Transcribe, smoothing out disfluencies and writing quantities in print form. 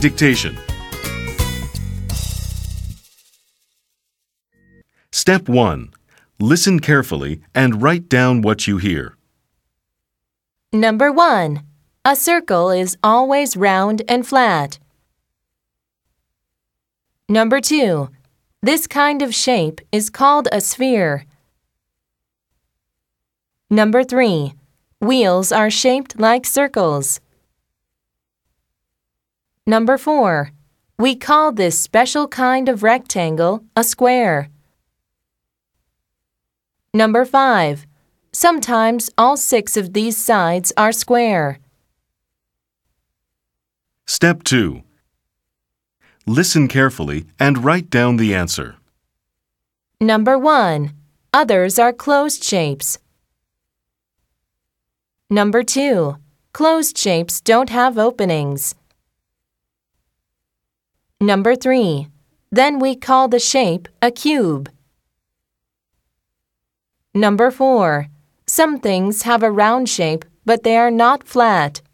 Dictation. Step 1. Listen carefully and write down what you hear. Number 1. A circle is always round and flat. Number 2. This kind of shape is called a sphere. Number 3. Wheels are shaped like circles. Number 4. We call this special kind of rectangle a square. Number 5. Sometimes all 6 of these sides are square. Step 2. Listen carefully and write down the answer. Number 1. Others are closed shapes. Number 2. Closed shapes don't have openings. Number 3. Then we call the shape a cube. Number 4. Some things have a round shape, but they are not flat.